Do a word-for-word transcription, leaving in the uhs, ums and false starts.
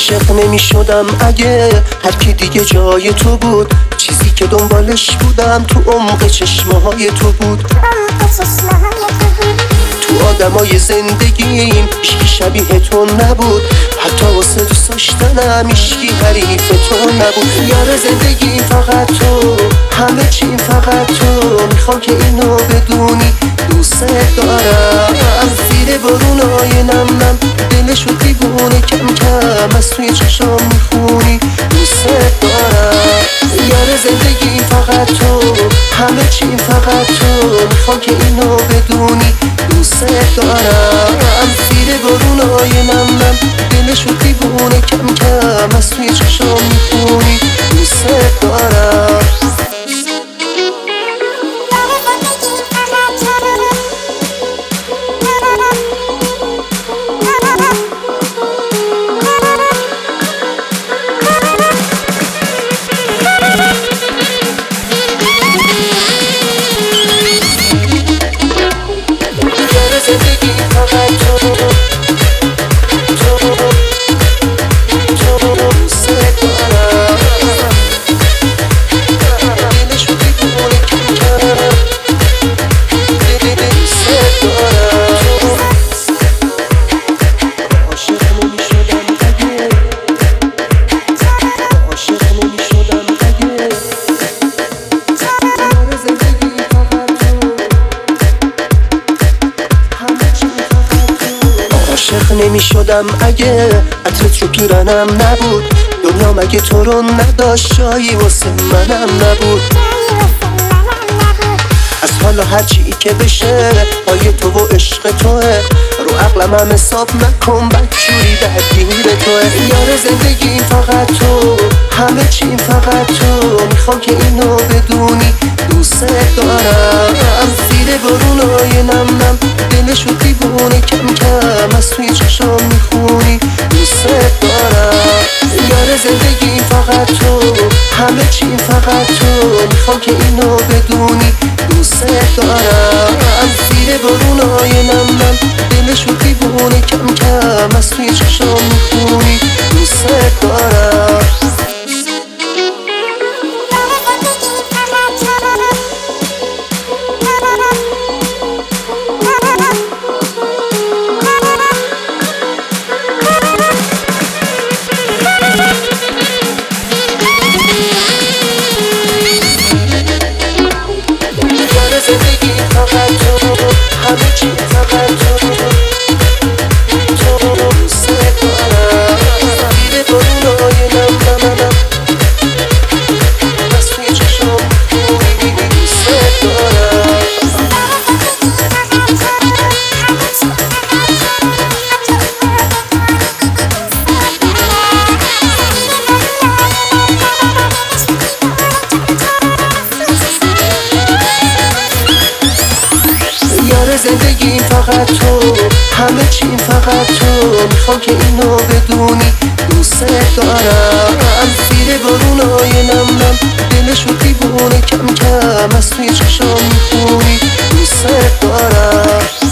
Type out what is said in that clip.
عاشق نمی شدم اگه هر کی دیگه جای تو بود. چیزی که دنبالش بودم تو عمق چشمه های تو بود. تو آدمای زندگیم هیچکی شبیه تو نبود. حتی واسه دوست داشتنم هیچکی حریف تو نبود. یار زندگیم فقط تو، همه چیم فقط تو. میخوام که اینو بدونی دوست دارم. زیر بارونای نم نم دلشو دیوونه کم کم از توی چشم میخونی دوست دارم. یار زندگیم فقط تو، همه چیم فقط تو. میخوام که اینو بدونی دوست دارم. زیر بارونای نم نم دلشو دیوونه کم کم از توی چشم میخونی دوست دارم. عاشق نمی شدم اگه عطرت رو پیرنم نبود. دنیا مگه تو رو نداشت جایی واسه منم نبود. از حالا هرچی که بشه پای تو و عشق توه. رو عقلم هم حساب نکن بدجوری درگیر توه. یار زندگیم فقط تو، همه چیم فقط تو. میخوام که اینو بدونی دوست دارم. زیر بارونای نم نم دلشو دیوونه کم کم از توی چشم میخونی دوست دارم. یار زندگیم فقط تو، همه چیم فقط تو. میخوام که اینو بدونی دوست دارم. زیر بارونای نم نم دلشو دیوونه کم کم از توی چشم میخونی دوست دارم. همه چی فقط تو، تو دوست دارم. زیر بارونای نم نم نم از توی چشم میخونی دوست دارم. یار زندگیم فقط تو، همه چیم فقط تو. میخوام که اینو بدونی دوست دارم. زیر بارونای نم نم دلشو دیوونه کم کم از توی چشم میخونی دوست دارم.